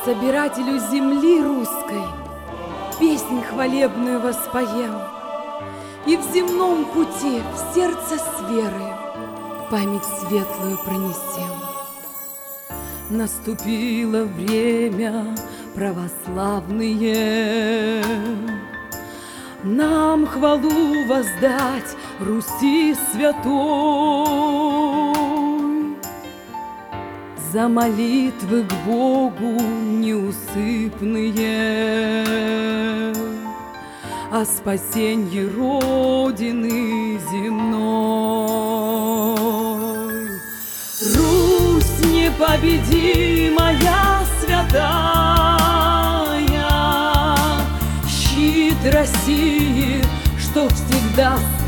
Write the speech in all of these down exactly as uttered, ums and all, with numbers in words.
Собирателю земли русской песнь хвалебную воспоем, и в земном пути в сердце с верою память светлую пронесем. Наступило время православные, нам хвалу воздать Руси святой, за молитвы к Богу неусыпные, о спасенье Родины земной. Русь непобедимая, святая, щит России, что всегда с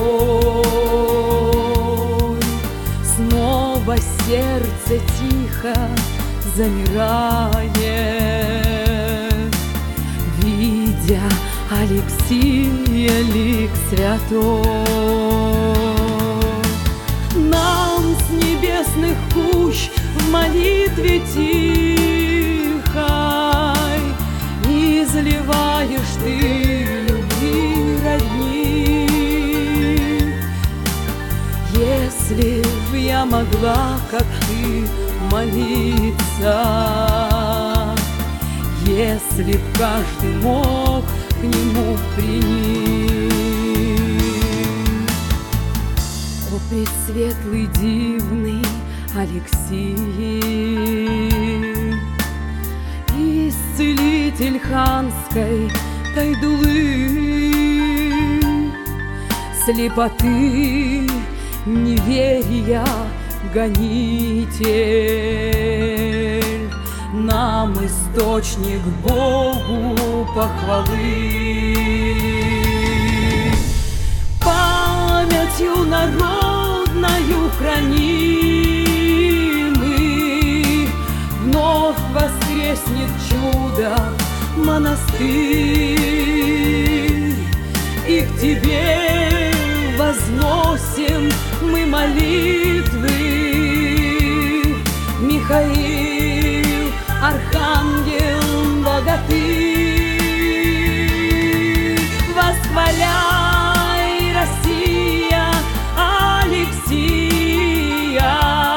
тобой. Снова сердце тихо замирает, видя Алексия лик святой. Нам с небесных кущ в молитве тихой изливаешь ты любви родни. Если б я могла, как ты, молиться, если б каждый мог к нему приник. О, пресветлый дивный Алексий, исцелитель ханской тайдулы, слепоты, неверия гонитель, нам источник Богу похвалы. Памятью народною хранимый вновь воскреснет чудо монастырь, и к тебе возносим мы молитвы. Михаил, архангел, богатырь, восхваляй, Россия, Алексия,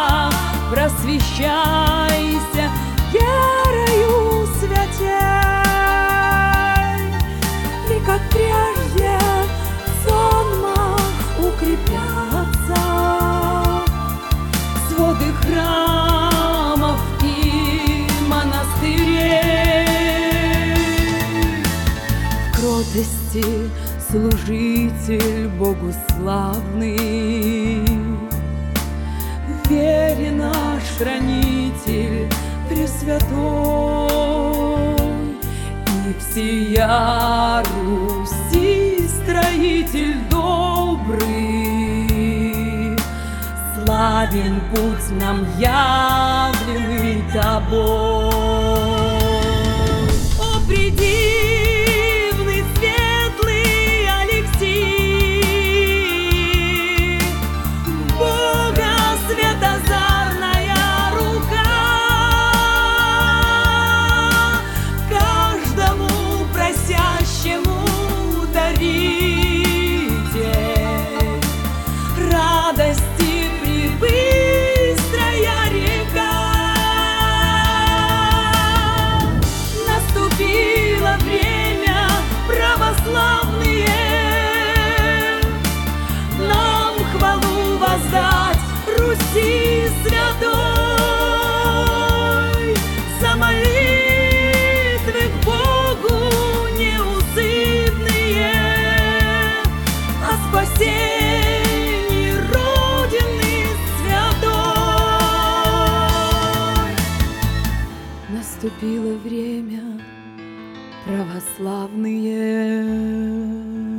просвещайся верою святей, и как прежде сонмах укрепятся своды храмов и монастырей. В кротости служитель Богу славный, в вере наш хранитель пресвятой, и всея Руси строитель добрый, славен путь нам явленный тобой. О, предивный, светлый Алексий, Бога светозарная рука, каждому просящему дарите радости прибыстрая река. Наступило время православные, нам хвалу воздать Руси святой, за молитвы к Богу неусыпные, о спасении Родины святой. Наступило время православные.